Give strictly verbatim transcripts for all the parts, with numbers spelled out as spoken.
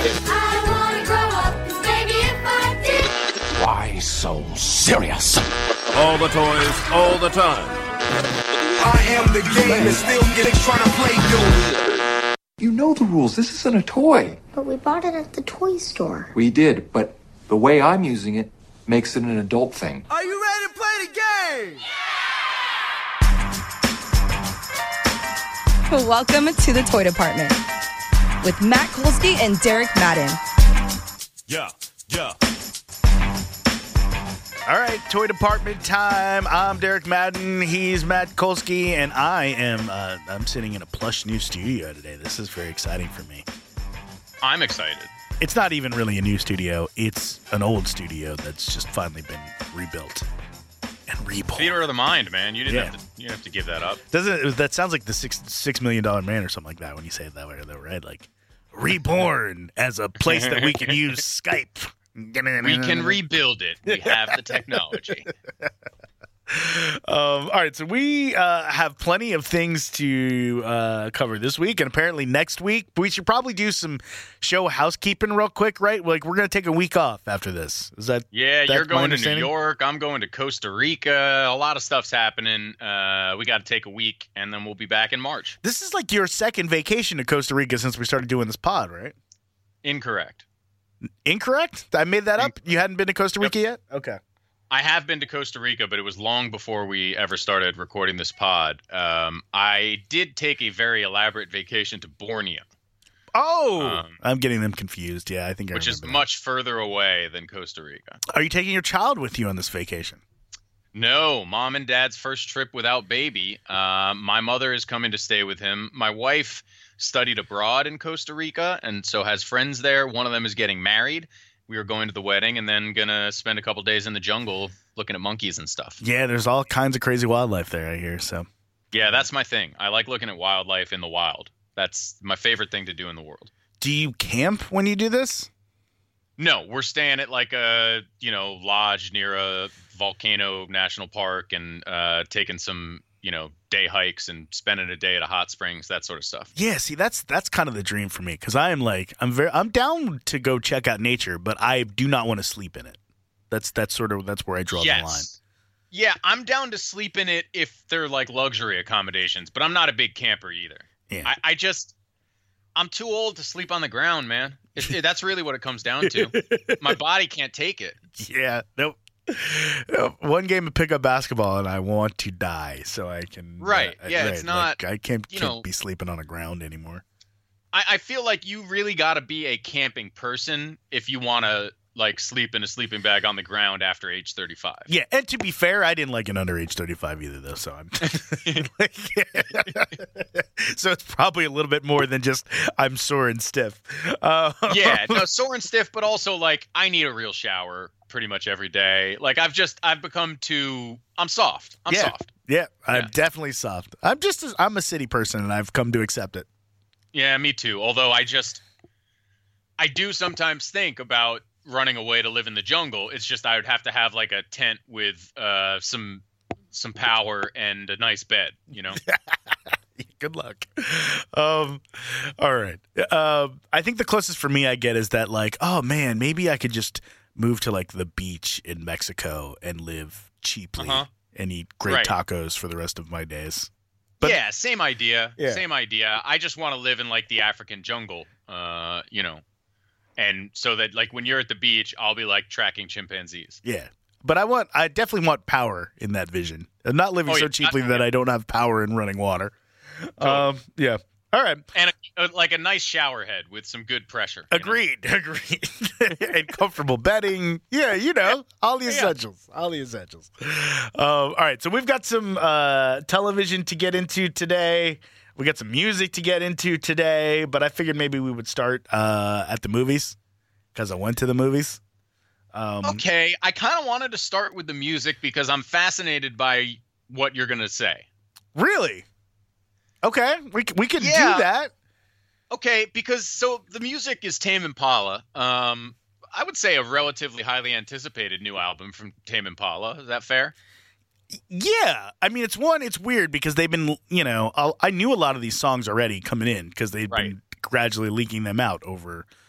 I wanna grow up, 'cause maybe if I did. Why so serious? All the toys, all the time. I am the game and still getting trying to play you. You know the rules. This isn't a toy. But we bought it at the toy store. We did, but the way I'm using it makes it an adult thing. Are you ready to play the game? Welcome to the Toy Department with Matt Kolsky and Derek Madden. Yeah, yeah. All right, Toy Department time. I'm Derek Madden. He's Matt Kolsky, and I am uh, I'm sitting in a plush new studio today. This is very exciting for me. I'm excited. It's not even really a new studio. It's an old studio that's just finally been rebuilt and reborn. Theater of the mind, man. You didn't Yeah. have to. You didn't have to give that up. Doesn't it, that sounds like the six six million dollar man or something like that when you say it that way, though, right? Like reborn as a place that we can use Skype. We can rebuild it. We have the technology. Um, all right, so we uh, have plenty of things to uh, cover this week, and apparently next week we should probably do some show housekeeping real quick, right? Like we're gonna take a week off after this. Is that Yeah, that's you're my going to New understanding? York. I'm going to Costa Rica. A lot of stuff's happening. Uh, we got to take a week, and then we'll be back in March. This is like your second vacation to Costa Rica since we started doing this pod, right? Incorrect. Incorrect? I made that up. You hadn't been to Costa Rica yet? Okay. I have been to Costa Rica, but it was long before we ever started recording this pod. Um, I did take a very elaborate vacation to Borneo, Oh, Um, I'm getting them confused. Yeah, I think I which is remember that. much further away than Costa Rica. Are you taking your child with you on this vacation? No, mom and dad's first trip without baby. Uh, my mother is coming to stay with him. My wife studied abroad in Costa Rica and so has friends there. One of them is getting married. We are going to the wedding and then going to spend a couple days in the jungle looking at monkeys and stuff. Yeah, there's all kinds of crazy wildlife there, I hear. So Yeah, that's my thing. I like looking at wildlife in the wild. That's my favorite thing to do in the world. do you camp when you do this? No, we're staying at like a, you know, lodge near a volcano national park and uh, taking some, you know, day hikes and spending a day at a hot springs, that sort of stuff. Yeah, see, that's that's kind of the dream for me because I am like I'm very I'm down to go check out nature, but I do not want to sleep in it. That's that's sort of that's where I draw the line. Yes. Yeah, I'm down to sleep in it if they're like luxury accommodations, but I'm not a big camper either. Yeah. I, I just, I'm too old to sleep on the ground, man. It, it- that's really what it comes down to. My body can't take it. Yeah, nope. Uh, One game of pickup basketball, and I want to die, so I can. Right, uh, yeah, right, it's not, Like, I can't, you can't know- be sleeping on the ground anymore. I, I feel like you really got to be a camping person if you want to like sleep in a sleeping bag on the ground after age thirty-five. Yeah, and to be fair, I didn't like an under age thirty-five either, though. So I'm. So it's probably a little bit more than just I'm sore and stiff. Uh, Yeah, no, sore and stiff, but also like I need a real shower pretty much every day. Like I've just I've become too I'm soft. I'm yeah, soft. yeah, I'm Yeah. definitely soft. I'm just a, I'm a city person, and I've come to accept it. Yeah, me too. Although I just I do sometimes think about running away to live in the jungle. It's just I would have to have like a tent with uh some some power and a nice bed, you know? Good luck. Um, all right. Uh, I think the closest for me I get is that like, oh man, maybe I could just move to like the beach in Mexico and live cheaply Uh-huh. and eat great Right. tacos for the rest of my days. But- yeah, same idea. Yeah. Same idea. I just want to live in like the African jungle, uh, you know. And so that like when you're at the beach, I'll be like tracking chimpanzees. Yeah. But I want, I definitely want power in that vision. I'm not living Oh, so yeah. cheaply I- that I don't have power in running water. Totally. Um, yeah. All right. And a, a, like a nice shower head with some good pressure. you know? Agreed. Agreed. And comfortable bedding. Yeah, you know, all the Yeah. essentials. All the essentials. Um, all right. So we've got some uh, television to get into today. We got some music to get into today. But I figured maybe we would start uh, at the movies because I went to the movies. Um, Okay, I kind of wanted to start with the music because I'm fascinated by what you're going to say. Really? Okay. We, c- we can Yeah. do that. Okay, because so the music is Tame Impala. Um, I would say a relatively highly anticipated new album from Tame Impala. Is that fair? Yeah, I mean, it's one. It's weird because they've been, you know, I'll, I knew a lot of these songs already coming in because they've Right. been gradually leaking them out over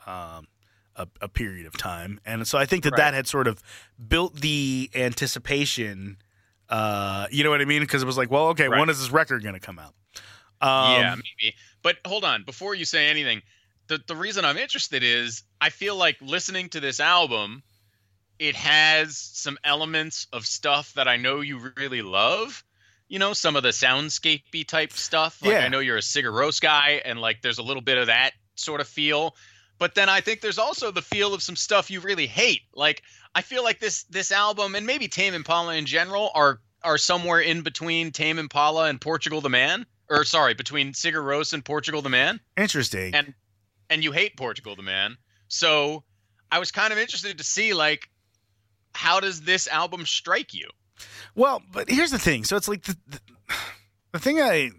um, a, a period of time, and so I think that Right. that had sort of built the anticipation. Uh, you know what I mean? Because it was like, well, okay, Right. when is this record going to come out? Um, yeah, maybe. But hold on, before you say anything, the the reason I'm interested is I feel like listening to this album, it has some elements of stuff that I know you really love. You know, some of the soundscapey type stuff. Like Yeah. I know you're a Sigur Rós guy, and like there's a little bit of that sort of feel. But then I think there's also the feel of some stuff you really hate. Like I feel like this this album, and maybe Tame Impala in general, are are somewhere in between Tame Impala and Portugal the Man. Or sorry, between Sigur Rós and Portugal the Man. Interesting. And and you hate Portugal the Man. So I was kind of interested to see, like, how does this album strike you? Well, but here's the thing. So it's like the, the, the thing I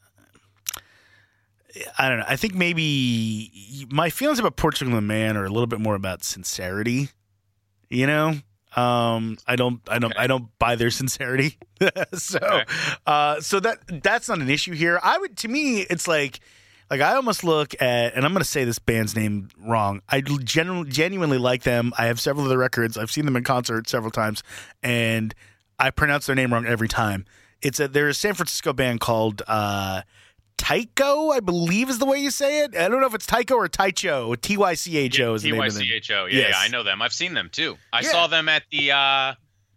I don't know. I think maybe my feelings about Portugal the Man are a little bit more about sincerity. You know, um, I don't, I don't, Okay. I don't buy their sincerity. so, Okay. uh, so that that's not an issue here. I would, to me, it's like, like I almost look at, and I'm going to say this band's name wrong. I genu- genuinely like them. I have several of their records. I've seen them in concert several times, and I pronounce their name wrong every time. It's a there's a San Francisco band called uh, Tycho, I believe is the way you say it. I don't know if it's Tycho or Tycho. T Y C H O is the T name Y of them. C H O. Yeah, Yes. yeah, I know them. I've seen them too. I Yeah. saw them at the uh,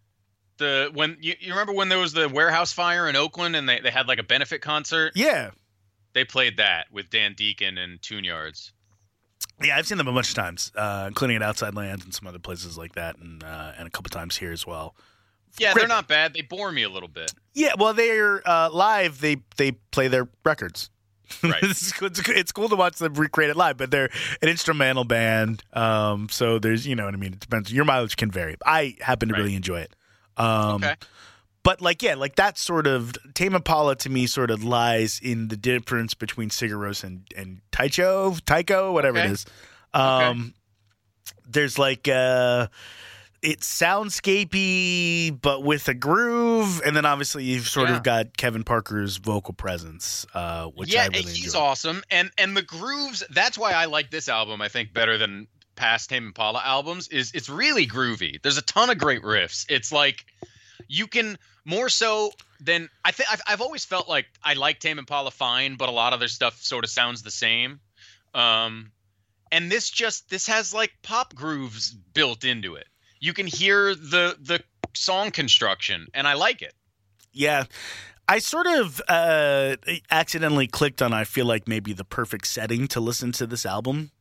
the when you, you remember when there was the warehouse fire in Oakland and they, they had like a benefit concert. Yeah. They played that with Dan Deacon and Tune Yards. Yeah, I've seen them a bunch of times, uh, including at Outside Lands and some other places like that, and uh, and a couple times here as well. Yeah, Great. they're not bad. They bore me a little bit. Yeah, well, they're uh, live. They they play their records. Right. it's, it's, it's cool to watch them recreate it live, but they're an instrumental band. Um, so there's, you know what I mean. It depends. Your mileage can vary. I happen to Right. really enjoy it. Um, Okay. But like, yeah, like that sort of Tame Impala to me sort of lies in the difference between Sigur Rós and and Tycho, Tycho, whatever Okay. it is. Um, There's like uh, it's soundscapey, but with a groove, and then obviously you've sort Yeah. of got Kevin Parker's vocal presence, uh, which yeah, I really he's enjoy. awesome, and and the grooves. That's why I like this album. I think better than past Tame Impala albums. Is it's really groovy. There's a ton of great riffs. It's like you can more so than I think. I've, I've always felt like I like Tame Impala fine, but a lot of their stuff sort of sounds the same. Um, and this just this has like pop grooves built into it. You can hear the the song construction, and I like it. Yeah. I sort of uh, accidentally clicked on, I feel like, maybe the perfect setting to listen to this album,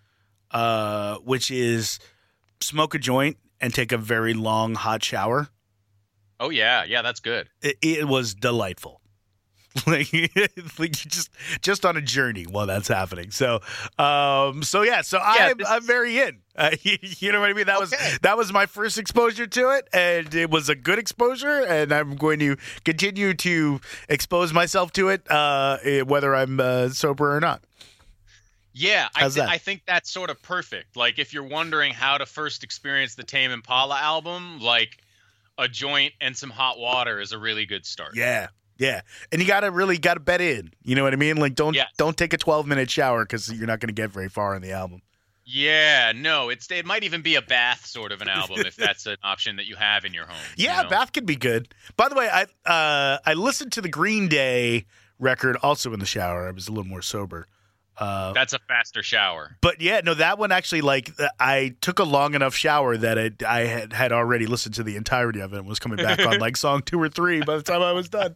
uh, which is smoke a joint and take a very long hot shower. Oh yeah, yeah, that's good. It, it was delightful. like, like you just just on a journey while that's happening. So, um, so yeah, so Yeah, I'm this I'm very in. Uh, you know what I mean? That was Okay. that was my first exposure to it, and it was a good exposure. And I'm going to continue to expose myself to it, uh, eh, whether I'm uh, sober or not. Yeah, I, How's th- that? I think that's sort of perfect. Like, if you're wondering how to first experience the Tame Impala album, like a joint and some hot water is a really good start. Yeah. Yeah, and you gotta really gotta bet in. You know what I mean? Like, don't Yes. don't take a twelve minute shower because you're not gonna get very far in the album. Yeah, no, it's it might even be a bath sort of an album if that's an option that you have in your home. you Yeah, know? bath could be good. By the way, I uh, I listened to the Green Day record also in the shower. I was a little more sober. Uh, That's a faster shower. but yeah, no, that one actually, like, I took a long enough shower that it, I had, had already listened to the entirety of it and was coming back on like song two or three by the time I was done.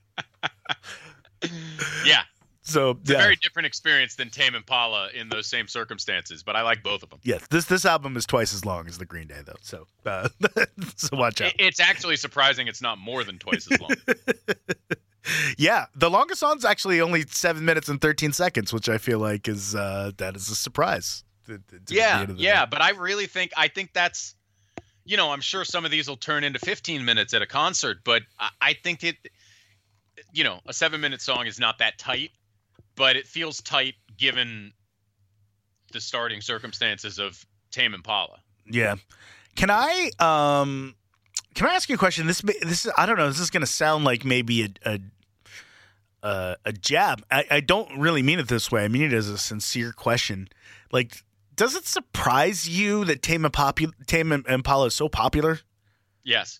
Yeah, So it's a yeah, very different experience than Tame Impala in those same circumstances, but I like both of them. yes, this this album is twice as long as the Green Day though. So uh, so watch out. It- It's actually surprising it's not more than twice as long. Yeah, the longest song's actually only seven minutes and thirteen seconds, which I feel like is uh, that is a surprise. to- to- to the Yeah, end of the yeah, day. but I really think I think that's, you know, I'm sure some of these will turn into fifteen minutes at a concert, but I, I think it, you know, a seven minute song is not that tight, but it feels tight given the starting circumstances of Tame Impala. Yeah. Can I um can I ask you a question? This this is I don't know. This is going to sound like maybe a a a, a jab. I, I don't really mean it this way. I mean it as a sincere question. Like, Does it surprise you that Tame, Impopu- Tame Impala is so popular? Yes.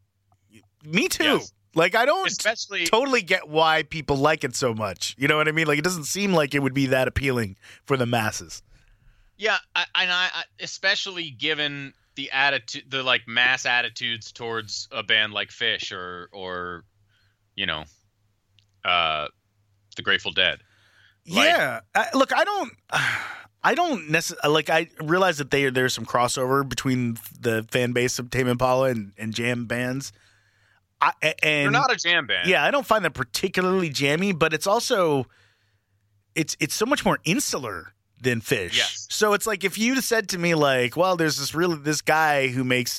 Me too. Yes. Like, I don't Especially- totally get why people like it so much. You know what I mean? Like, it doesn't seem like it would be that appealing for the masses. Yeah, I, and I, I especially given the attitude, the like mass attitudes towards a band like Phish or or you know, uh, the Grateful Dead. Like- yeah. I, look, I don't. I don't necessarily like. I realize that they, there's some crossover between the fan base of Tame Impala and, and jam bands. I, and They're not a jam band. Yeah, I don't find that particularly jammy, but it's also it's it's so much more insular than Phish. Yes. So it's like if you said to me like, well, there's this really this guy who makes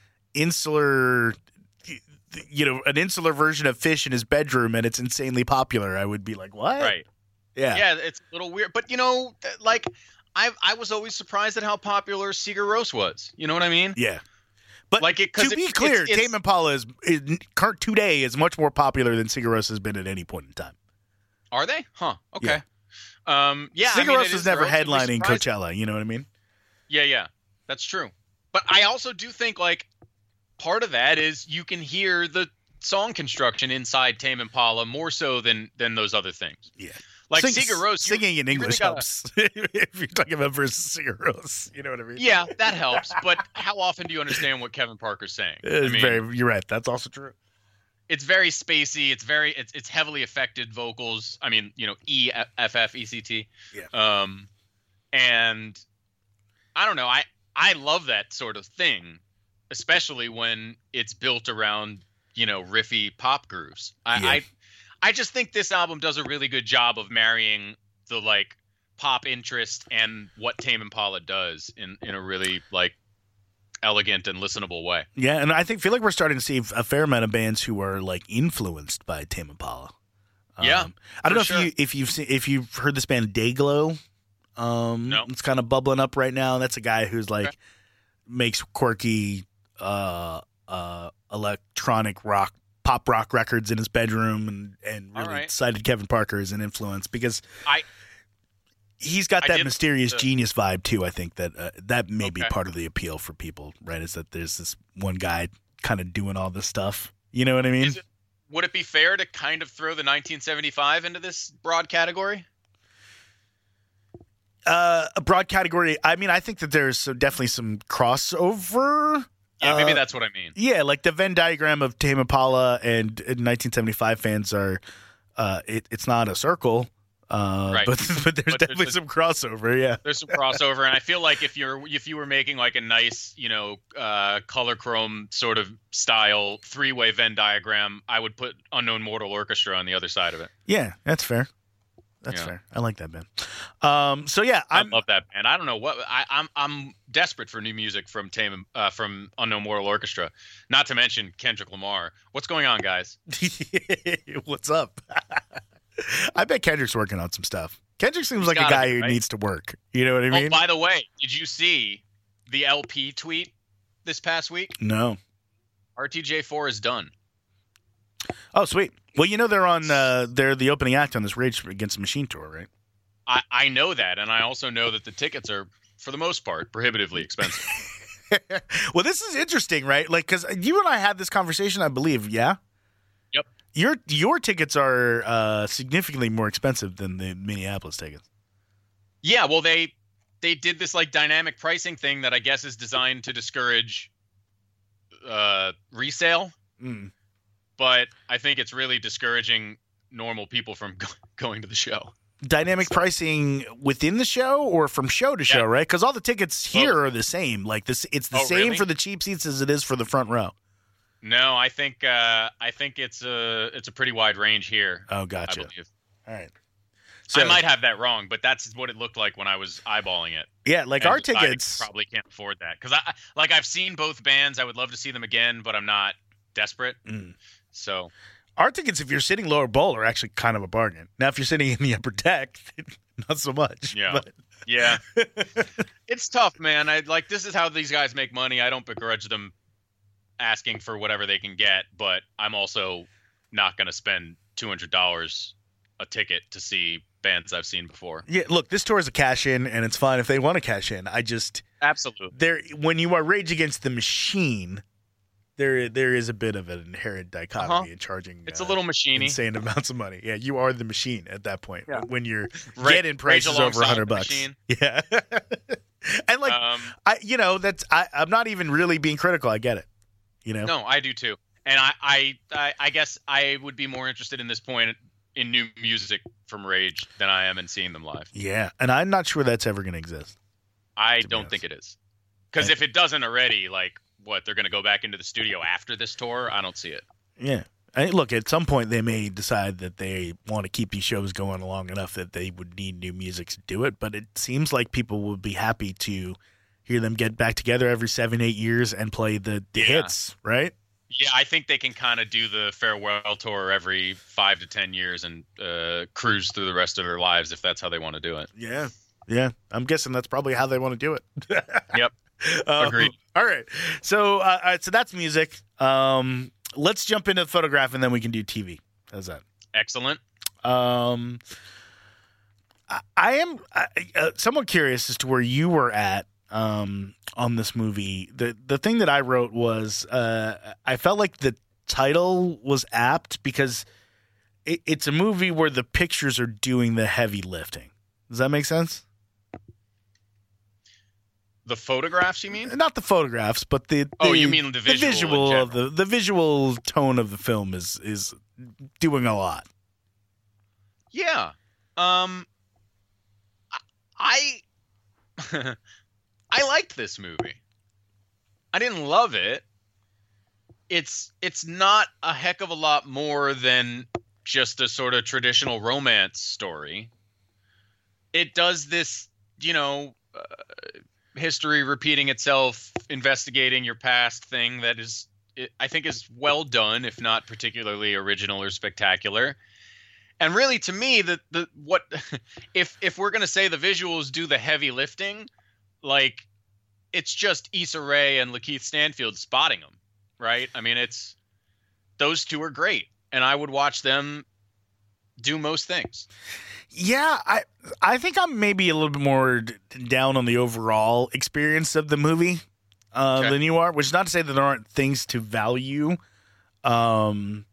insular, you know, an insular version of Phish in his bedroom, and it's insanely popular, I would be like, what? Right. Yeah. Yeah, it's a little weird, but you know, th- like I I was always surprised at how popular Sigur Rós was. You know what I mean? Yeah. But Like it- 'cause to be it- clear, it's- it's- Tame Impala is, is current today is much more popular than Sigur Rós has been at any point in time. Are they? Huh. Okay. Um. Yeah. I Sigur mean, Rós it was is never relatively headlining surprising. Coachella. You know what I mean? Yeah, yeah, that's true. But I also do think like part of that is you can hear the song construction inside Tame Impala more so than than those other things. Yeah. Like Sing- Sigur Rós, you- singing in you really English gotta- helps. If you're talking about versus Sigur Rós, you know what I mean? Yeah, that helps. But how often do you understand what Kevin Parker's saying? It's I mean, very. You're right. That's also true. it's very spacey. It's very it's it's heavily affected vocals. I mean, you know, E F F E C T. Yeah. Um, and I don't know. I I love that sort of thing, especially when it's built around, you know, riffy pop grooves. I Yeah. I, I just think this album does a really good job of marrying the like pop interest and what Tame Impala does in in a really like elegant and listenable way. Yeah, and I think feel like we're starting to see a fair amount of bands who are like influenced by Tame Impala. Um, Yeah, I don't know for if you if you've seen, if you've heard this band Dayglow. Um, No. It's kind of bubbling up right now. That's a guy who's like Okay. makes quirky uh, uh, electronic rock, pop rock records in his bedroom, and and All really right. cited Kevin Parker as an influence because I he's got I that did mysterious the- genius vibe too. I think that uh, that may be Okay. part of the appeal for people, right? Is that there's this one guy kind of doing all this stuff. You know what I mean? Is it, would it be fair to kind of throw the nineteen seventy-five into this broad category? Uh, a broad category. I mean, I think that there's so definitely some crossover. Yeah, maybe Uh, that's what I mean. Yeah, like the Venn diagram of Tame Impala and, and nineteen seventy-five fans are. Uh, it, it's not a circle. Uh, Right. but but there's But definitely there's a- some crossover. Yeah. There's some crossover, and I feel like if you're if you were making like a nice, you know, uh, color chrome sort of style three way Venn diagram, I would put Unknown Mortal Orchestra on the other side of it. Yeah, that's fair. That's Yeah. fair. I like that band. Um, so yeah, I I'm. love that band. I don't know what I, I'm. I'm desperate for new music from Tame uh, from Unknown Mortal Orchestra. Not to mention Kendrick Lamar. What's going on, guys? What's up? I bet Kendrick's working on some stuff. Kendrick seems He's like a gotta guy be, who right? needs to work. You know what I mean? Oh, by the way, did you see the L P tweet this past week? no. R T J four is done. Oh, sweet. Well, you know they're on. Uh, they're the opening act on this Rage Against the Machine tour, right? I, I know that, and I also know that the tickets are, for the most part, prohibitively expensive. Well, this is interesting, right? Like, because you and I had this conversation, I believe. Yeah. Yep. Your your tickets are uh, significantly more expensive than the Minneapolis tickets. Yeah, well, they they did this like dynamic pricing thing that I guess is designed to discourage uh, resale, Mm. but I think it's really discouraging normal people from go- going to the show. Dynamic pricing within the show or from show to show, Yeah. right? Because all the tickets here Both. are the same. Like this, it's the Oh, same really? for the cheap seats as it is for the front row. No, I think uh, I think it's a it's a pretty wide range here. Oh, I gotcha. believe. All right. I might have that wrong, but that's what it looked like when I was eyeballing it. Yeah, like And our I tickets. probably can't afford that because I like I've seen both bands. I would love to see them again, but I'm not desperate. Mm. So Our tickets, if you're sitting lower bowl, are actually kind of a bargain. Now, if you're sitting in the upper deck, not so much. Yeah. But yeah, it's tough, man. I like this is how these guys make money. I don't begrudge them asking for whatever they can get, but I'm also not going to spend two hundred dollars a ticket to see bands I've seen before. Yeah, look, this tour is a cash in, and it's fine if they want to cash in. I just Absolutely. there when you are Rage Against the Machine, there there is a bit of an inherent dichotomy Uh-huh. in charging. It's uh, a little machiney. insane amounts of money. Yeah, you are the machine at that point Yeah. when you're Ra- getting prices Rage over a alongside hundred the bucks. machine. Yeah, and like Um, I, you know, that's I, I'm not even really being critical. I get it. You know, No, I do too. And I, I, I, I guess I would be more interested in this point in new music from Rage than I am in seeing them live. yeah, and I'm not sure that's ever going to exist. I To be don't honest. think it is. Because I- if it doesn't already, like, what, they're going to go back into the studio after this tour? I don't see it. Yeah. I, look, at some point they may decide that they want to keep these shows going long enough that they would need new music to do it. But it seems like people would be happy to hear them get back together every seven, eight years and play the, the Yeah. hits, right? Yeah, I think they can kind of do the farewell tour every five to ten years and uh, cruise through the rest of their lives if that's how they want to do it. Yeah. Yeah. I'm guessing that's probably how they want to do it. Yep. Um, Agreed. All right. So, uh, all right, so that's music. Um, let's jump into the photograph and then we can do T V. How's that? Excellent. Um, I, I am I, uh, somewhat curious as to where you were at um, on this movie. The the thing that I wrote was uh, I felt like the title was apt because it, it's a movie where the pictures are doing the heavy lifting. Does that make sense? The photographs, you mean? Not the photographs, but the, the Oh, you mean the visual in visual of the the visual tone of the film is is doing a lot. Yeah. Um I I liked this movie. I didn't love it. It's it's not a heck of a lot more than just a sort of traditional romance story. It does this, you know, uh, history repeating itself, investigating your past thing that is, it, I think, is well done, if not particularly original or spectacular. And really, to me, the the what if if we're gonna say the visuals do the heavy lifting, like it's just Issa Rae and Lakeith Stanfield spotting them, right? I mean, it's those two are great, and I would watch them do most things. Yeah, I I think I'm maybe a little bit more d- down on the overall experience of the movie uh, Okay. than you are, which is not to say that there aren't things to value um,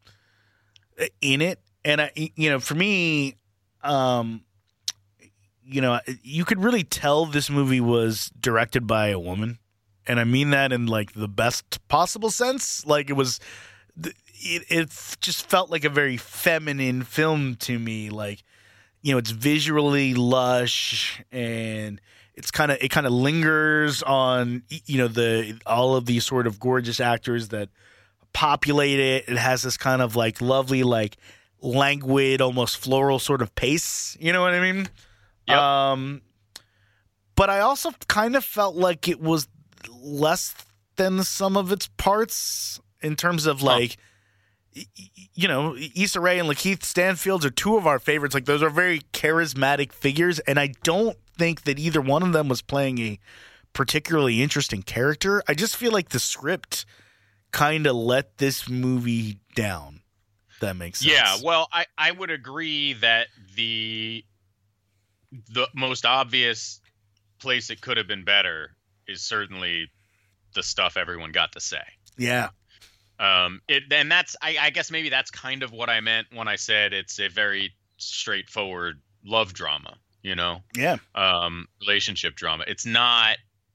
in it. And I, you know, for me, um, you know, you could really tell this movie was directed by a woman, and I mean that in like the best possible sense. Like it was, it, it just felt like a very feminine film to me. Like, you know, it's visually lush and it's kind of it kind of lingers on, you know, the all of these sort of gorgeous actors that populate it. It has this kind of like lovely, like languid, almost floral sort of pace. You know what I mean? Yep. Um, but I also kind of felt like it was less than some of its parts in terms of like. y- y- You know, Issa Rae and Lakeith Stanfield are two of our favorites. Like, those are very charismatic figures, and I don't think that either one of them was playing a particularly interesting character. I just feel like the script kind of let this movie down. If that makes sense. Yeah, well, I, I would agree that the the most obvious place it could have been better is certainly the stuff everyone got to say. yeah, Um, it and that's I, I guess maybe that's kind of what I meant when I said it's a very straightforward love drama, you know, yeah. um, relationship drama. It's not.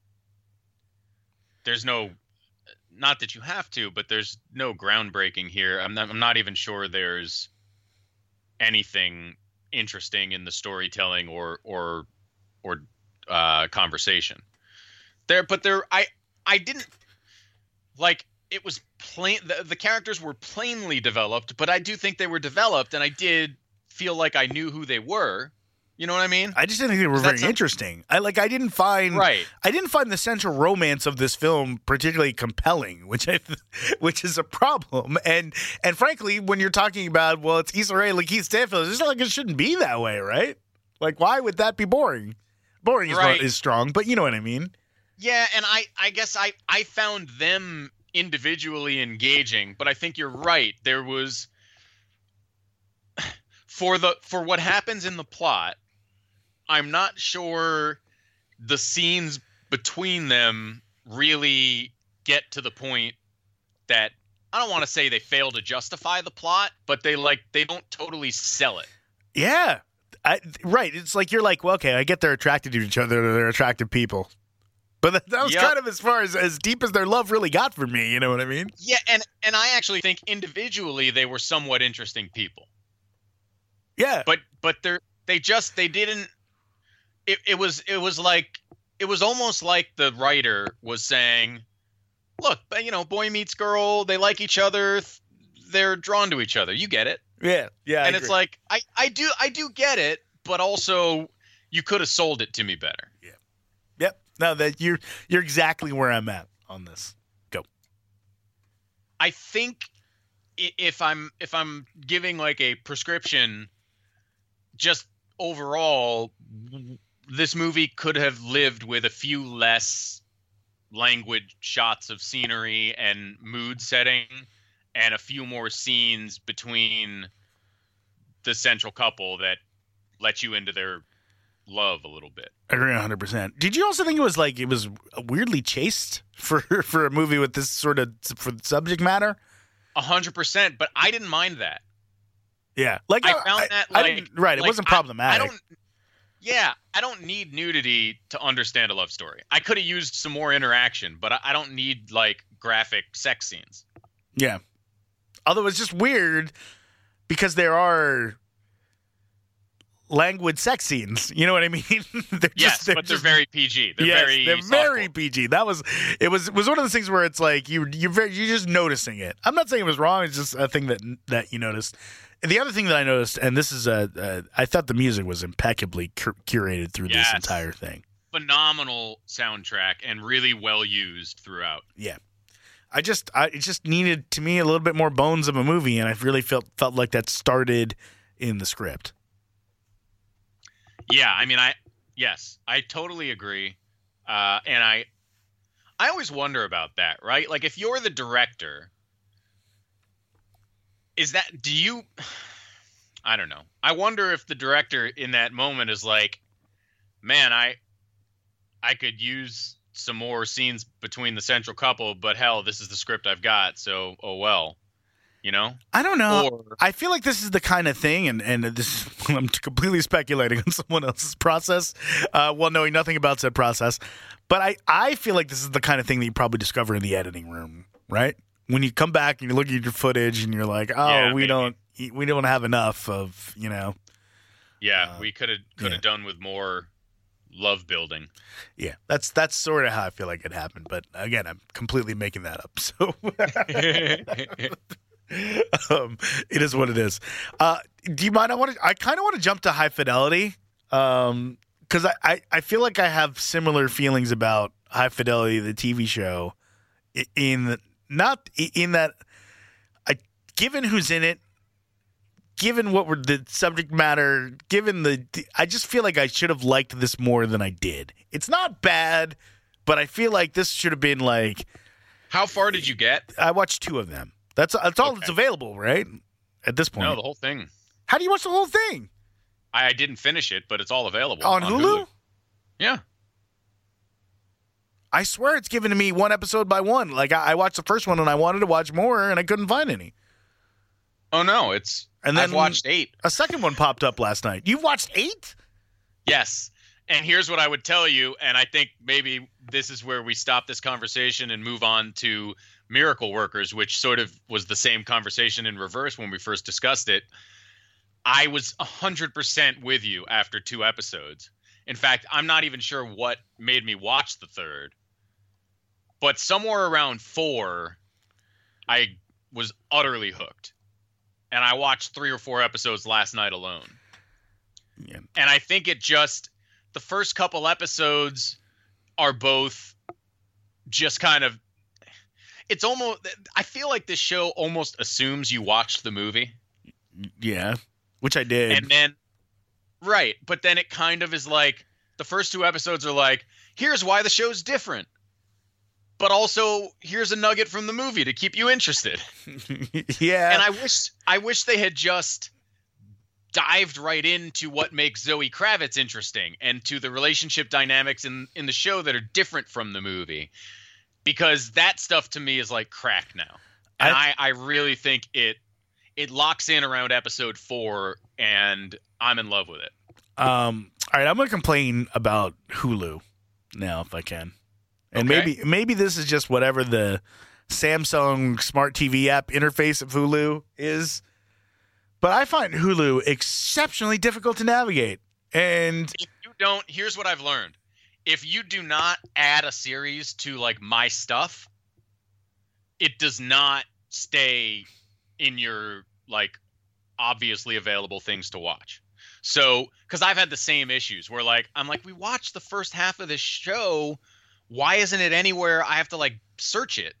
There's no, not that you have to, but there's no groundbreaking here. I'm not. I'm not even sure there's anything interesting in the storytelling or or or uh, conversation there. But there, I I didn't like. It was plain. The, the characters were plainly developed, but I do think they were developed, and I did feel like I knew who they were. You know what I mean? I just didn't think they were That's very a- interesting. I like. I didn't find. Right. I didn't find the central romance of this film particularly compelling, which I, which is a problem. And and frankly, when you're talking about, well, it's Issa Rae, Lakeith Stanfield, it's not like it shouldn't be that way, right? Like, why would that be boring? Boring is, Right. not, is strong, but you know what I mean. Yeah, and I, I guess I, I found them individually engaging, but I think you're right. There was for the for what happens in the plot, I'm not sure the scenes between them really get to the point that I don't want to say they fail to justify the plot, but they like they don't totally sell it. Yeah. I, right. It's like you're like, well, okay, I get they're attracted to each other. They're attractive people. But that, that was Yep. kind of as far as as deep as their love really got for me. You know what I mean? Yeah, and and I actually think individually they were somewhat interesting people. Yeah. But but they're they just they didn't it, it was it was like it was almost like the writer was saying, look, you know, boy meets girl, they like each other, they're drawn to each other. You get it. yeah. Yeah. I and it's agree. like I, I do I do get it, but also you could have sold it to me better. Yep. No, that you're you're exactly where I'm at on this. Go. I think i- if I'm if I'm giving like a prescription, just overall, w- this movie could have lived with a few less language shots of scenery and mood setting, and a few more scenes between the central couple that let you into their love a little bit. I agree one hundred percent. Did you also think it was like it was weirdly chaste for for a movie with this sort of for subject matter? A hundred percent, but I didn't mind that. Yeah, like I found that I like didn't- right. It like, wasn't I- problematic. I, don't. Yeah, I don't need nudity to understand a love story. I could have used some more interaction, but I, I don't need like graphic sex scenes. Yeah. Although it's just weird because there are languid sex scenes. You know what I mean? they're Yes, just, they're but they're just- very P G. They're yes, very. they're very thoughtful. P G. That was it. Was it was one of those things where it's like you you very you're just noticing it. I'm not saying it was wrong. It's just a thing that that you noticed. And the other thing that I noticed, and this is a, a I thought the music was impeccably cur- curated through Yes. this entire thing. Phenomenal soundtrack and really well used throughout. Yeah. I just, I it just needed to me a little bit more bones of a movie, and I really felt felt like that started in the script. Yeah, I mean, I yes, I totally agree, uh, and I I always wonder about that, right? Like, if you're the director, is that do you? I don't know. I wonder if the director in that moment is like, man, I I could use some more scenes between the central couple, but hell, this is the script I've got, so oh well, you know. I don't know. Or- I feel like this is the kind of thing, and and this I'm completely speculating on someone else's process, uh, while knowing nothing about said process. But I I feel like this is the kind of thing that you probably discover in the editing room, right? When you come back and you look at your footage and you're like, oh, Yeah, we maybe. don't we don't have enough of, you know. Yeah, Uh, we could have could have done with more love building. Yeah, that's that's sort of how I feel like it happened. But again, I'm completely making that up. So um, it is what it is. Uh, do you mind? I want to. I kind of want to jump to High Fidelity um, because I, I I feel like I have similar feelings about High Fidelity, the T V show. i- In not i- in that, I given who's in it. Given what were the subject matter, given the, I just feel like I should have liked this more than I did. It's not bad, but I feel like this should have been like. How far did you get? I watched two of them. That's that's all Okay. that's available, right? At this point. No, the whole thing. How do you watch the whole thing? I, I didn't finish it, but it's all available On Hulu? Yeah. I swear it's given to me one episode by one. Like I, I watched the first one and I wanted to watch more and I couldn't find any. Oh no, it's. And I've then- watched eight. A second one popped up last night. You've watched eight? Yes. And here's what I would tell you, and I think maybe this is where we stop this conversation and move on to Miracle Workers, which sort of was the same conversation in reverse when we first discussed it. I was one hundred percent with you after two episodes. In fact, I'm not even sure what made me watch the third. But somewhere around four, I was utterly hooked. And I watched three or four episodes last night alone. Yeah. And I think it just, the first couple episodes are both just kind of, it's almost, I feel like this show almost assumes you watched the movie. Yeah. Which I did. And then, right. But then it kind of is like, the first two episodes are like, here's why the show's different. But also, here's a nugget from the movie to keep you interested. yeah. And I wish, I wish they had just dived right into what makes Zoe Kravitz interesting and to the relationship dynamics in, in the show that are different from the movie. Because that stuff to me is like crack now. And I, I, I really think it it locks in around episode four, and I'm in love with it. Um, all right, I'm going to complain about Hulu now if I can. And Okay. maybe maybe this is just whatever the Samsung Smart T V app interface of Hulu is. But I find Hulu exceptionally difficult to navigate. And If you don't, here's what I've learned. If you do not add a series to like My Stuff, it does not stay in your like obviously available things to watch. So, because I've had the same issues where like I'm like, we watched the first half of this show. Why isn't it anywhere? I have to like search it,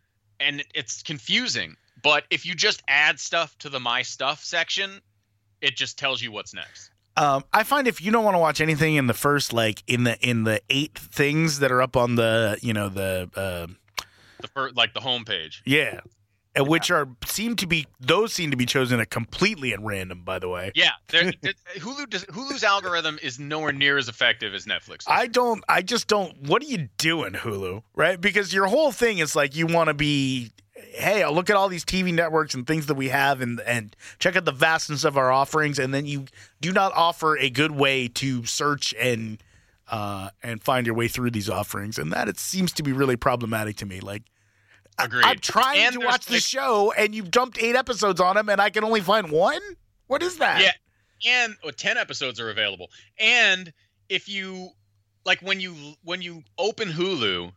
and it's confusing. But if you just add stuff to the My Stuff section, it just tells you what's next. Um, I find if you don't want to watch anything in the first, like in the in the eight things that are up on the, you know, the uh, The first, like the homepage. yeah, and which are seem to be those seem to be chosen at completely at random. By the way, Yeah, there- there- Hulu does, Hulu's algorithm is nowhere near as effective as Netflix is. I don't. I just don't. What are you doing, Hulu? Right? Because your whole thing is like you want to be. Hey, I'll look at all these T V networks and things that we have, and and check out the vastness of our offerings, and then you do not offer a good way to search and uh, and find your way through these offerings, and that it seems to be really problematic to me. Like, I- Agreed. I'm trying And to there's, watch the like- show, and you've dumped eight episodes on them, and I can only find one. What is that? Yeah, and well, ten episodes are available. And if you like when you when you open Hulu,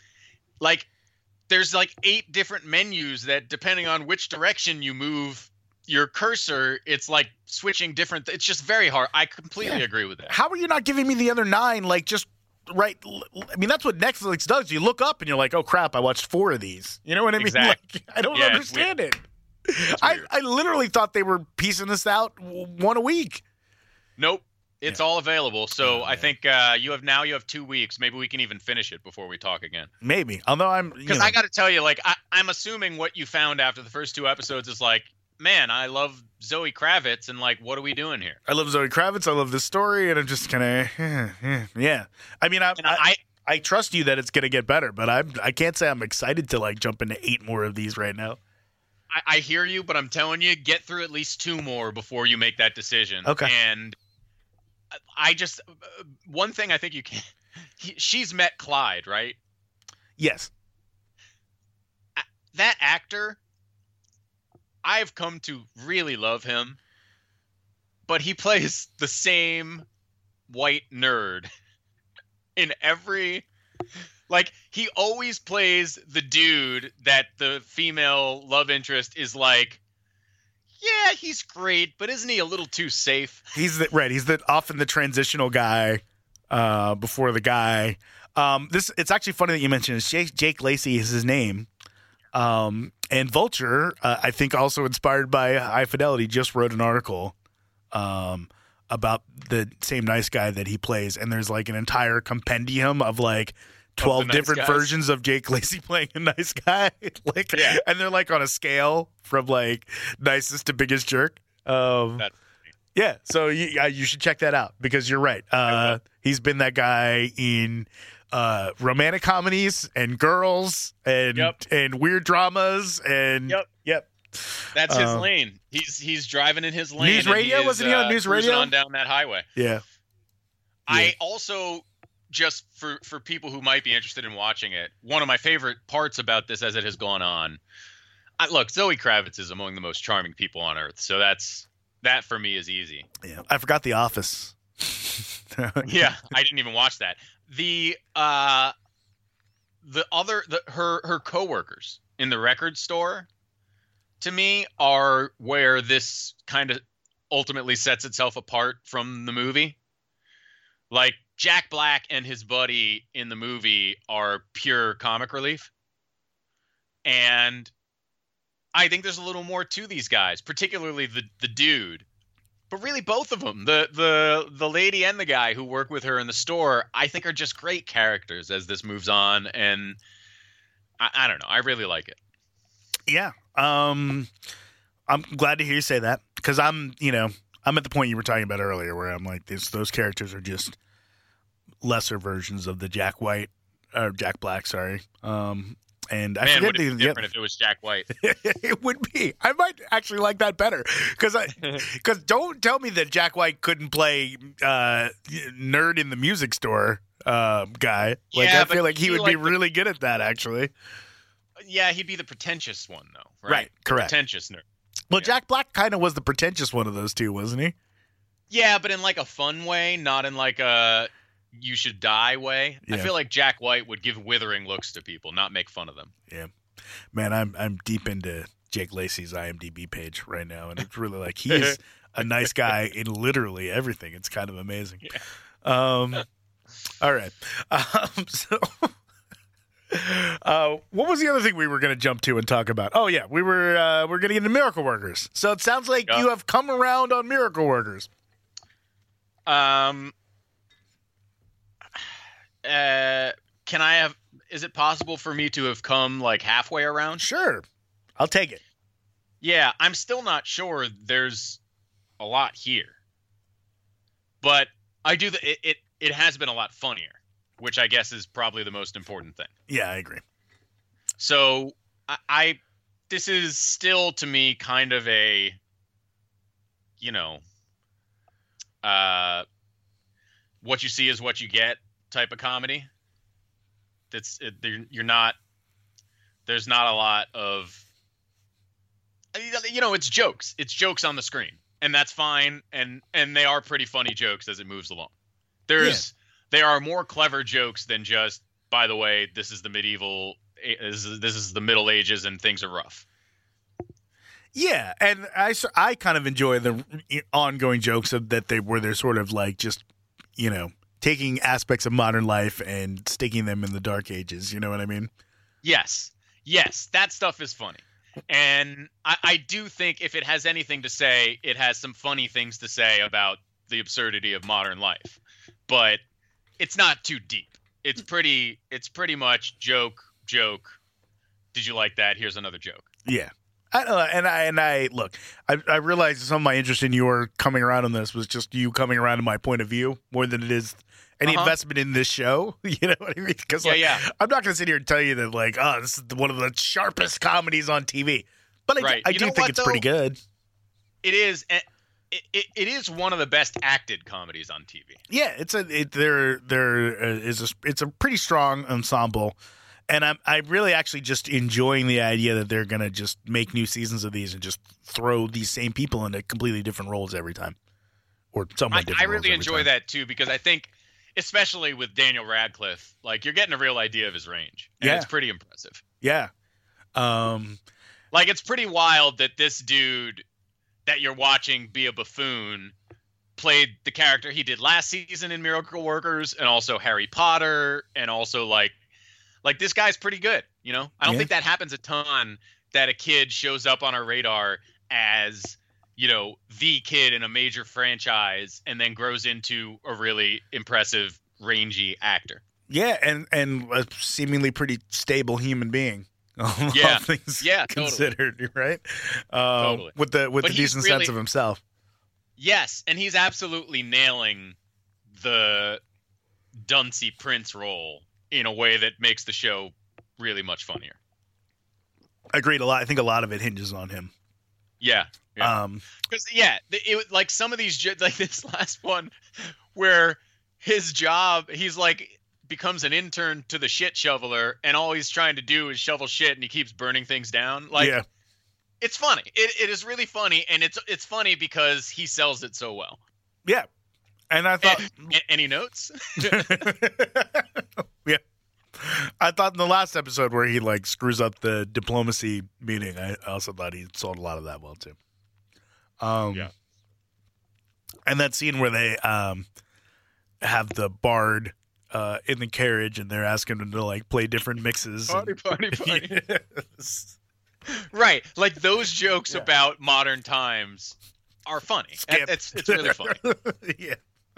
like there's like eight different menus that depending on which direction you move your cursor, it's like switching different. It's just very hard. I completely Yeah. agree with that. How are you not giving me the other nine? Like, just right. I mean, that's what Netflix does. You look up and you're like, oh, crap, I watched four of these. You know what I mean? Exactly. Like, I don't Yeah, it's understand it. It's I, weird. I literally thought they were piecing this out w- one a week. Nope. It's all available. So Oh, I man. think uh, you have now you have two weeks. Maybe we can even finish it before we talk again. Maybe. Although I'm. you Because know, I got to tell you, like, I, I'm assuming what you found after the first two episodes is like, man, I love Zoe Kravitz, and like, what are we doing here? I love Zoe Kravitz. I love this story. And I'm just kind of. Yeah. I mean, I, And I, I, I trust you that it's going to get better, but I'm, I can't say I'm excited to like jump into eight more of these right now. I, I hear you, but I'm telling you, get through at least two more before you make that decision. Okay. And I just uh, one thing I think you can. He, she's met Clyde, right? Yes. That actor, I've come to really love him, but he plays the same white nerd in every. Like, he always plays the dude that the female love interest is like, yeah, he's great, but isn't he a little too safe? He's the right. He's the often the transitional guy uh, before the guy. Um, this it's actually funny that you mentioned it. Jake, Jake Lacey is his name, um, and Vulture. Uh, I think also inspired by High Fidelity. Just wrote an article um, about the same nice guy that he plays, and there's like an entire compendium of like twelve nice different guys. versions of Jake Lacey playing a nice guy. like, Yeah. and they're like on a scale from like nicest to biggest jerk. Um, That's yeah, so you, uh, you should check that out because you're right. Uh, he's been that guy in uh, romantic comedies and girls and Yep. and weird dramas and Yep. yep. that's his Uh, lane. He's he's driving in his lane. News and Radio? he is, Wasn't he on uh, News cruising Radio? on down that highway? Yeah. I also, just for for people who might be interested in watching it, one of my favorite parts about this as it has gone on. I, look, Zoe Kravitz is among the most charming people on earth, so that's that for me is easy. Yeah. I forgot The Office. Yeah, I didn't even watch that. The uh, the other the her her coworkers in the record store, to me, are where this kind of ultimately sets itself apart from the movie. Like, Jack Black and his buddy in the movie are pure comic relief. And I think there's a little more to these guys, particularly the the dude. But really both of them, the the the lady and the guy who work with her in the store, I think are just great characters as this moves on. And I, I don't know, I really like it. Yeah. Um, I'm glad to hear you say that because I'm, you know, I'm at the point you were talking about earlier where I'm like, this, those characters are just lesser versions of the Jack White, or Jack Black, sorry. Um, and I Man, forget would it the, be different if it was Jack White? It would be. I might actually like that better because I because don't tell me that Jack White couldn't play uh, nerd in the music store uh, guy. Like Yeah, I but feel like he he would like be the- really good at that. Actually, Yeah, he'd be the pretentious one, though. Right, Right, The correct. pretentious nerd. well, Yeah. Jack Black kind of was the pretentious one of those two, wasn't he? Yeah, but in like a fun way, not in like a you should die way. I Yeah. feel like Jack White would give withering looks to people, not make fun of them. Yeah, man, I'm I'm deep into Jake Lacey's IMDb page right now, and it's really like he's a nice guy in literally everything. It's kind of amazing. Um, all right. Um, so, uh, what was the other thing we were going to jump to and talk about? Oh yeah, we were uh, we're going to get into Miracle Workers. So it sounds like Yeah. you have come around on Miracle Workers. Um. Uh, can I have? Is it possible for me to have come like halfway around? Sure, I'll take it. Yeah, I'm still not sure. There's a lot here, but I do. The, it, it it has been a lot funnier, which I guess is probably the most important thing. Yeah, I agree. So I, I this is still to me kind of a, you know, uh, what you see is what you get type of comedy. That's it, you're not. There's not a lot of. You know, it's jokes. It's jokes on the screen, and that's fine. And and they are pretty funny jokes as it moves along. There's there are more clever jokes than just. By the way, this is the medieval. This is, this is the Middle Ages, and things are rough. Yeah, and I, s- I kind of enjoy the ongoing jokes of that they where they're sort of like just, you know, taking aspects of modern life and sticking them in the dark ages. You know what I mean? Yes, yes, that stuff is funny, and I, I do think if it has anything to say, it has some funny things to say about the absurdity of modern life, but it's not too deep. It's pretty. It's pretty much joke, joke. Did you like that? Here's another joke. Yeah. I, uh, and I and I look. I, I realized some of my interest in your coming around on this was just you coming around to my point of view more than it is any Uh-huh. investment in this show. You know what I mean? Because Yeah, like, yeah. I'm not going to sit here and tell you that like, oh, this is one of the sharpest comedies on T V. But I, Right. I You do know think what, it's pretty though? good. It is. and It, it, it is one of the best acted comedies on T V. Yeah, it's a it, there there uh, is a it's a pretty strong ensemble, and I'm I'm really actually just enjoying the idea that they're gonna just make new seasons of these and just throw these same people into completely different roles every time, or somewhat I, different. I roles really every enjoy time. that too because I think, especially with Daniel Radcliffe, like you're getting a real idea of his range, and Yeah. it's pretty impressive. Yeah, um, Like it's pretty wild that this dude that you're watching be a buffoon played the character he did last season in Miracle Workers and also Harry Potter and also like like this guy's pretty good, you know? I don't Yeah. think that happens a ton that a kid shows up on our radar as, you know, the kid in a major franchise and then grows into a really impressive rangy actor. yeah, and and a seemingly pretty stable human being. All Yeah. things Yeah, totally. considered, right? Um, Totally. With the with But the he's decent really- sense of himself. Yes, and he's absolutely nailing the Duncy Prince role in a way that makes the show really much funnier. Agreed. A lot. I think a lot of it hinges on him. Yeah, yeah. Um, Because yeah, the- it was like some of these jo- like this last one where his job he's like becomes an intern to the shit shoveler and all he's trying to do is shovel shit and he keeps burning things down. Like yeah. it's funny. It it is really funny and it's it's funny because he sells it so well. Yeah. And I thought A- Any notes? yeah. I thought in the last episode where he like screws up the diplomacy meeting, I also thought he sold a lot of that well too. Um Yeah. And that scene where they um have the bard uh in the carriage and they're asking him to like play different mixes. Party, and- party, party. Yes. Right, like those jokes Yeah. about modern times are funny. Skip. It's it's really funny. Yeah.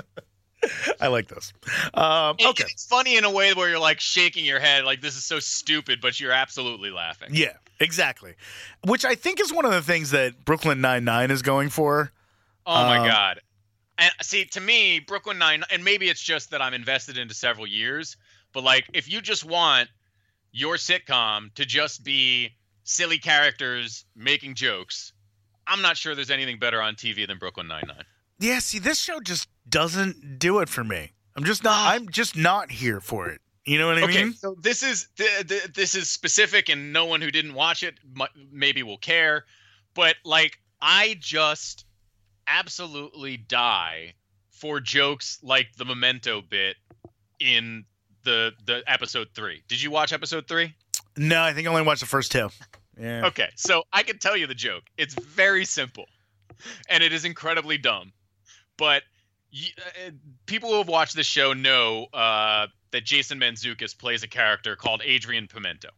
I like those. Um, And okay. it's funny in a way where you're like shaking your head, like this is so stupid, but you're absolutely laughing. Yeah, exactly. Which I think is one of the things that Brooklyn Nine-Nine is going for. Oh my Um, god. And see, to me, Brooklyn Nine, and maybe it's just that I'm invested into several years, but like, if you just want your sitcom to just be silly characters making jokes, I'm not sure there's anything better on T V than Brooklyn Nine-Nine. Yeah, see, this show just doesn't do it for me. I'm just not. I'm just not here for it. You know what I Okay, mean? so this is th- th- this is specific, and no one who didn't watch it mu- maybe will care, but like, I just absolutely die for jokes like the Memento bit in the the episode three. Did you watch episode three? No, I think I only watched the first two. Yeah. Okay, so I can tell you the joke. It's very simple, and it is incredibly dumb. But y- uh, people who have watched this show know uh, that Jason Mantzoukas plays a character called Adrian Pimento.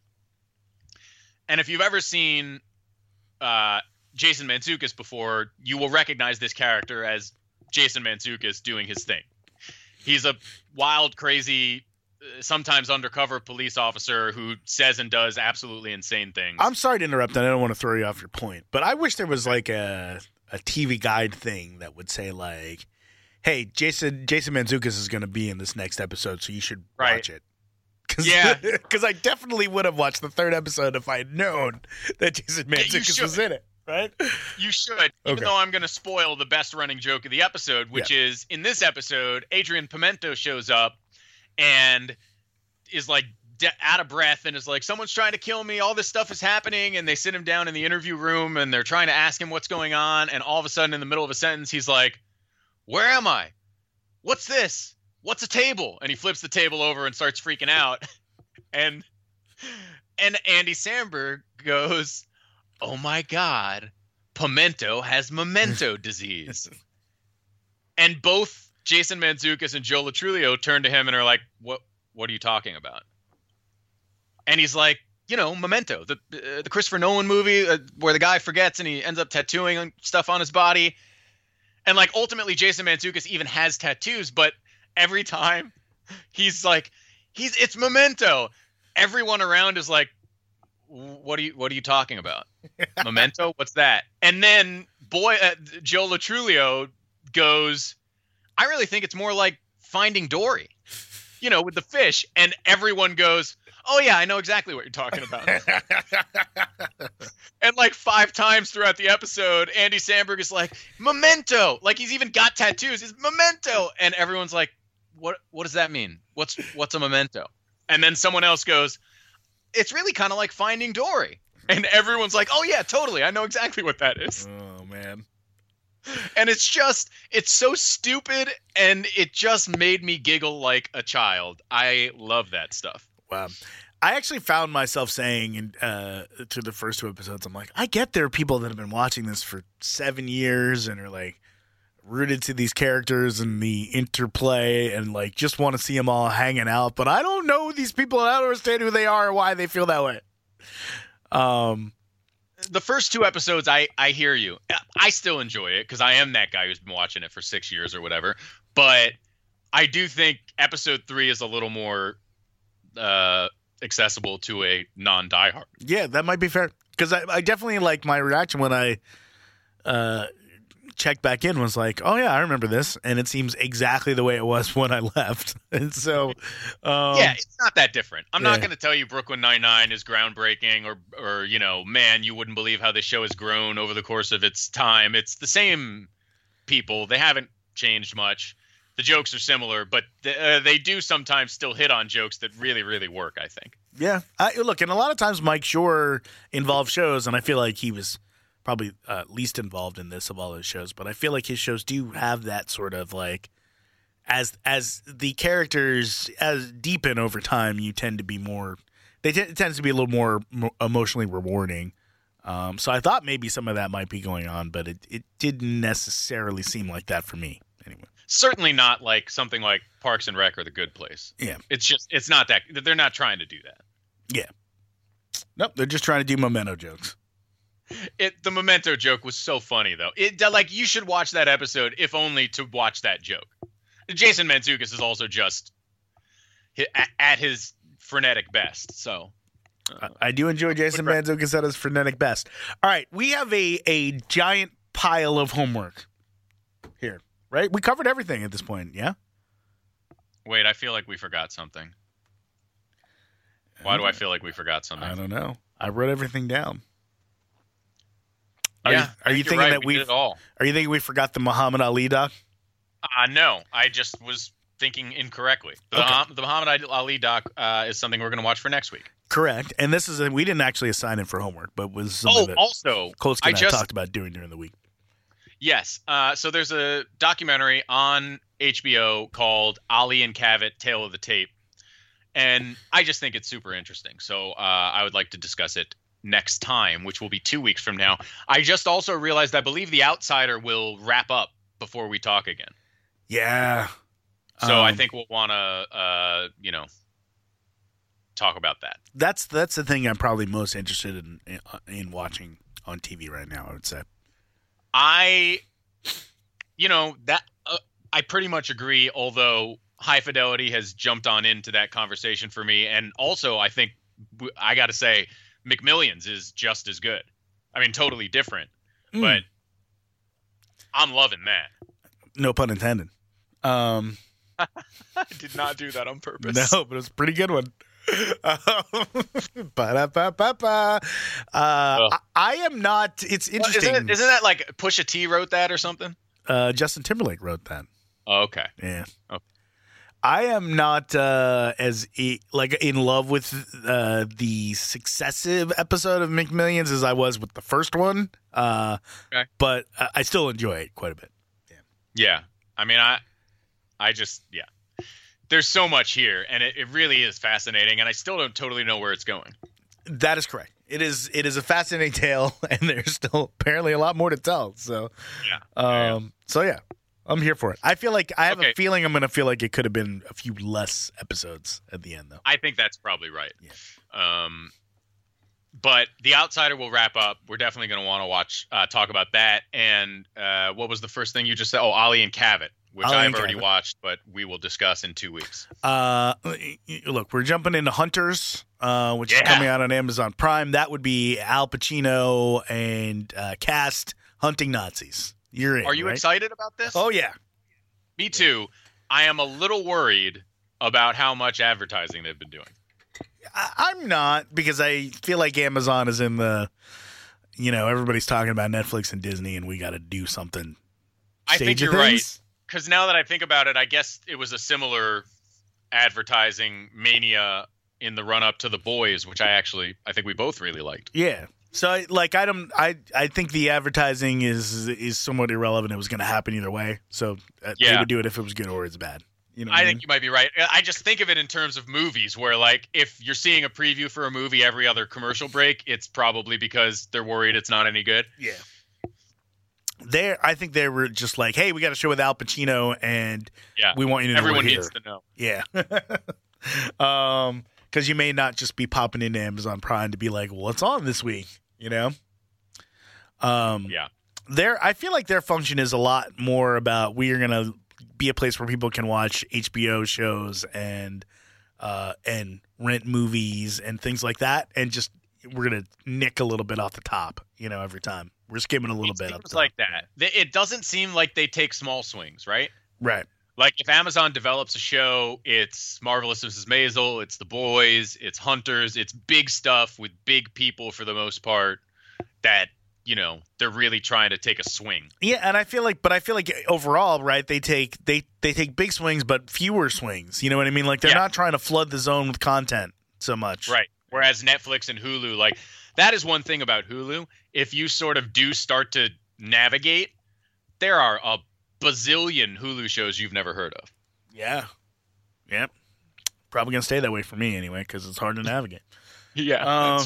And if you've ever seen uh, Jason Mantzoukas before, you will recognize this character as Jason Mantzoukas doing his thing. He's a wild, crazy, uh, sometimes undercover police officer who says and does absolutely insane things. I'm sorry to interrupt. and I don't want to throw you off your point, but I wish there was like a a T V guide thing that would say like, "Hey, Jason Jason Mantzoukas is going to be in this next episode, so you should Right. watch it." Cause, Yeah. because I definitely would have watched the third episode if I had known that Jason you Mantzoukas was should. in it. Right? You should, even Okay. though I'm going to spoil the best running joke of the episode, which is in this episode, Adrian Pimento shows up and is like de- out of breath and is like, someone's trying to kill me. All this stuff is happening. And they sit him down in the interview room and they're trying to ask him what's going on. And all of a sudden, in the middle of a sentence, he's like, where am I? What's this? What's a table? And he flips the table over and starts freaking out. And and Andy Samberg goes, oh my God, Pimento has memento disease. And both Jason Mantzoukas and Joe Latrulio turn to him and are like, what What are you talking about? And he's like, you know, Memento, the uh, the Christopher Nolan movie uh, where the guy forgets and he ends up tattooing stuff on his body. And like, ultimately, Jason Mantzoukas even has tattoos, but every time he's like, he's it's Memento. Everyone around is like, what are you what are you talking about? Memento? What's that? And then boy, uh, Joe Latrulio goes, I really think it's more like Finding Dory, you know, with the fish. And everyone goes, oh yeah, I know exactly what you're talking about. And like five times throughout the episode, Andy Samberg is like, Memento, like he's even got tattoos. He's Memento, and everyone's like, what what does that mean? What's what's a memento? And then someone else goes, it's really kind of like Finding Dory. And everyone's like, oh, yeah, totally. I know exactly what that is. Oh, man. And it's just, it's so stupid, and it just made me giggle like a child. I love that stuff. Wow. I actually found myself saying in, uh, to the first two episodes, I'm like, I get there are people that have been watching this for seven years and are like rooted to these characters and the interplay and like just want to see them all hanging out. But I don't know these people. And I don't understand who they are or why they feel that way. Um, The first two episodes, I, I hear you. I still enjoy it because I am that guy who's been watching it for six years or whatever. But I do think episode three is a little more uh, accessible to a non-diehard. yeah, that might be fair. Because I, I definitely like my reaction when I uh, checked back in was like, oh, yeah, I remember this. And it seems exactly the way it was when I left. And so, um, Yeah, it's not that different. I'm not yeah. going to tell you Brooklyn Nine-Nine is groundbreaking or, or, you know, man, you wouldn't believe how this show has grown over the course of its time. It's the same people. They haven't changed much. The jokes are similar, but th- uh, they do sometimes still hit on jokes that really, really work, I think. Yeah. I, look, and a lot of times Mike Shore involved shows, and I feel like he was probably uh, least involved in this of all his shows, but I feel like his shows do have that sort of like, as as the characters as deepen over time, you tend to be more, they t- it tends to be a little more mo- emotionally rewarding. Um, so I thought maybe some of that might be going on, but it, it didn't necessarily seem like that for me anyway. Certainly not like something like Parks and Rec or The Good Place. Yeah. It's just, it's not that, they're not trying to do that. Yeah. Nope, they're just trying to do memento jokes. It the Memento joke was so funny though. It like you should watch that episode if only to watch that joke. Jason Mantzoukas is also just hi- at his frenetic best. So I, I do enjoy Jason Mantzoukas at his frenetic best. All right, we have a a giant pile of homework right? We covered everything at this point, yeah? Wait, I feel like we forgot something. Why do I feel like we forgot something? I don't know. I wrote everything down. Are yeah, you, are you you're thinking right, that we we did it all? Are you thinking we forgot the Muhammad Ali doc? Uh, no, I just was thinking incorrectly. The, Okay. Muhammad- the Muhammad Ali doc uh, is something we're going to watch for next week. Correct. And this is a, we didn't actually assign it for homework, but was something Oh, that also, Kolsky I and I just talked about doing during the week. yes. Uh, so there's a documentary on H B O called Ali and Cavett: Tale of the Tape, and I just think it's super interesting. So uh, I would like to discuss it next time, which will be two weeks from now. I just also realized I believe The Outsider will wrap up before we talk again. Yeah. So I Um, think we'll want to, uh, you know, talk about that. that's that's the thing I'm probably most interested in in, in watching on T V right now, I would say. I, you know, that uh, I pretty much agree. Although High Fidelity has jumped on into that conversation for me, and also I think w- I got to say McMillions is just as good. I mean, totally different, Mm. but I'm loving that. No pun intended. Um, I did not do that on purpose. no, but it's a pretty good one. Ba-da-ba-ba-ba. Uh, I, I am not. It's Well, interesting. Isn't, it, isn't that like Pusha T wrote that or something? uh, Justin Timberlake wrote that. Oh, okay. Yeah. Okay. I am not uh, as e- like in love with uh, the successive episode of McMillions as I was with the first one. Uh, Okay. But I I still enjoy it quite a bit. Yeah. I mean, I, I just, yeah. There's so much here, and it, it really is fascinating, and I still don't totally know where it's going. That is correct. It is it is a fascinating tale, and there's still apparently a lot more to tell. So, Yeah. um, so yeah, I'm here for it. I feel like I have Okay. a feeling I'm going to feel like it could have been a few less episodes at the end, though. I think that's probably right. Um, but The Outsider will wrap up. We're definitely going to want to watch, uh, talk about that. And uh, what was the first thing you just said? Oh, Ali and Cavett, which Ali I've and already Cavett. watched, but we will discuss in two weeks. Uh, look, we're jumping into Hunters, uh, which is Yeah. coming out on Amazon Prime. That would be Al Pacino and uh, cast hunting Nazis. You're in. Are you right? excited about this? Oh yeah. Me too. I am a little worried about how much advertising they've been doing. I- I'm not, because I feel like Amazon is in the, you know, everybody's talking about Netflix and Disney, and we got to do something. I think Stranger you're right. Things? Because now that I think about it, I guess it was a similar advertising mania in the run up to The Boys, which I actually I think we both really liked. Yeah. So, I- like, I don't, I, I think the advertising is is somewhat irrelevant. It was going to happen either way. So, uh, they Yeah. would do it if it was good or it's bad. You know, what I I think mean? you might be right. I just think of it in terms of movies, where like if you're seeing a preview for a movie every other commercial break, it's probably because they're worried it's not any good. Yeah. There, I think they were just like, "Hey, we got a show with Al Pacino, and Yeah, we want you to know everyone we're needs here." to know. Yeah. um, because you may not just be popping into Amazon Prime to be like, "Well, what's on this week?" You know. Um. Yeah. Their, I feel like their function is a lot more about we are gonna be a place where people can watch H B O shows and uh and rent movies and things like that, and just we're gonna nick a little bit off the top, you know, every time we're skimming a little It bit up seems top. like that. They- It doesn't seem like they take small swings, right? Right. Like if Amazon develops a show, it's Marvelous Missus Maisel, it's The Boys, it's Hunters, it's big stuff with big people for the most part that, you know, they're really trying to take a swing. Yeah, and I feel like, but I feel like overall, right? They take they they take big swings, but fewer swings. You know what I mean? Like they're Yeah. not trying to flood the zone with content so much. Right. Whereas Netflix and Hulu, like that is one thing about Hulu. If you sort of do start to navigate, there are a bazillion Hulu shows you've never heard of. Yeah. Yep. Probably gonna stay that way for me anyway, because it's hard to navigate. Yeah. Um,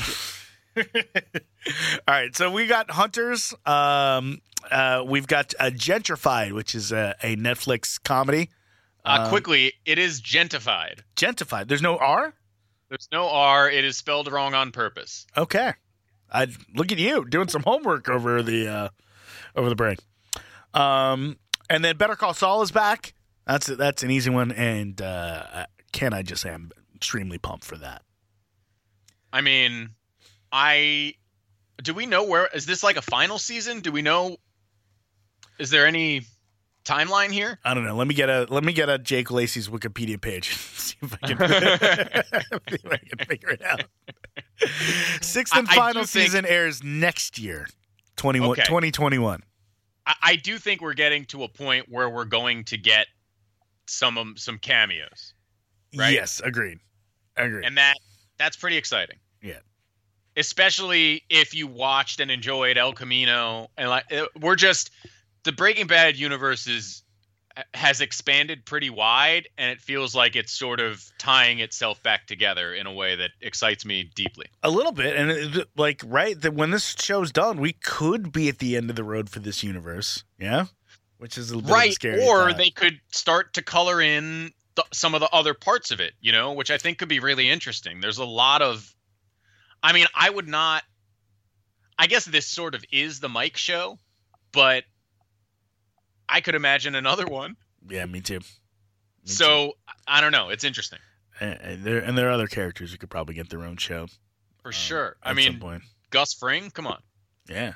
all right, so we got Hunters. Um, uh, we've got uh, Gentrified, which is a, a Netflix comedy. uh, um, quickly, it is gentified. Gentrified. There's no R. There's no R. It is spelled wrong on purpose. Okay. I look at you doing some homework over the uh, over the break. Um, and then Better Call Saul is back. That's that's an easy one, and uh, can I just say I'm extremely pumped for that. I mean, I do we know where is this like a final season? Do we know? Is there any timeline here? I don't know. Let me get a let me get a Jake Lacey's Wikipedia page. See if I can, see if I can figure it out. Sixth and I- I final do think- season airs next year, twenty-one, Okay. twenty twenty-one. I, I do think we're getting to a point where we're going to get some um, some cameos, right? Yes, agreed. Agreed. and that that's pretty exciting. Yeah. Especially if you watched and enjoyed El Camino, and like it- we're just the Breaking Bad universe is has expanded pretty wide, and it feels like it's sort of tying itself back together in a way that excites me deeply. A little bit, and it, like right that when this show's done, we could be at the end of the road for this universe. Yeah, which is a little bit of a Right, scary or thought. they could start to color in the, some of the other parts of it, you know, which I think could be really interesting. There's a lot of, I mean, I would not, I guess this sort of is the Mike show, but I could imagine another one. Yeah, me too. Me So I don't know. It's interesting too. And, and there and there are other characters who could probably get their own show for um, sure. I at mean, some point. Gus Fring, come on. Yeah.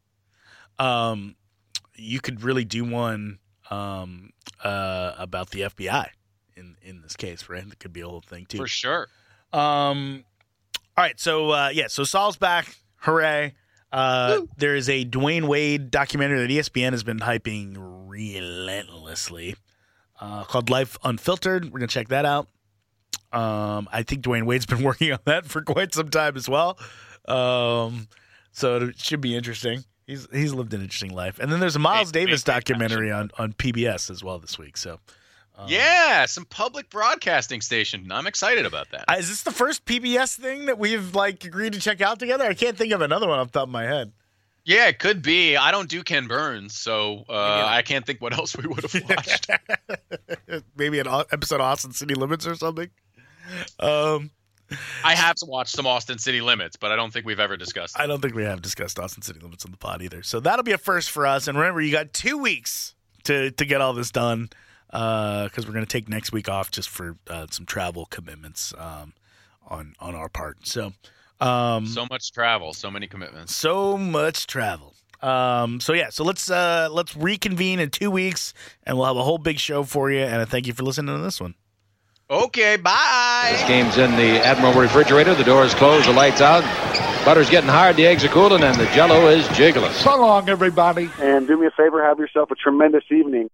Um, you could really do one um uh about the F B I in in this case, right? It could be a whole thing too. For sure. Um, all right, so uh, yeah, so Saul's back. Hooray! Uh, there is a Dwayne Wade documentary that E S P N has been hyping relentlessly, uh, called Life Unfiltered. We're gonna check that out. Um, I think Dwayne Wade's been working on that for quite some time as well. Um, so it should be interesting. He's he's lived an interesting life. And then there's a Miles Hey, Davis hey, hey, documentary on, on P B S as well this week. So um, Yeah, some public broadcasting station. I'm excited about that. Uh, is this the first P B S thing that we've like agreed to check out together? I can't think of another one off the top of my head. Yeah, it could be. I don't do Ken Burns, so uh, I can't think what else we would have watched. Maybe an au- episode of Austin City Limits or something. Um, I have to watch some Austin City Limits, but I don't think we've ever discussed it. I don't think we have discussed Austin City Limits on the pod either. So that'll be a first for us. And remember, you got two weeks to to get all this done because uh, we're going to take next week off just for uh, some travel commitments um, on on our part. So. Um, So much travel, so many commitments. So much travel. Um, so yeah, so let's uh, let's reconvene in two weeks, and we'll have a whole big show for you. And I thank you for listening to this one. Okay, bye. This game's in the Admiral refrigerator. The door's closed, the lights out. Butter's getting hard, the eggs are cooling, and the Jell-O is jiggling. So long, everybody. And do me a favor, have yourself a tremendous evening.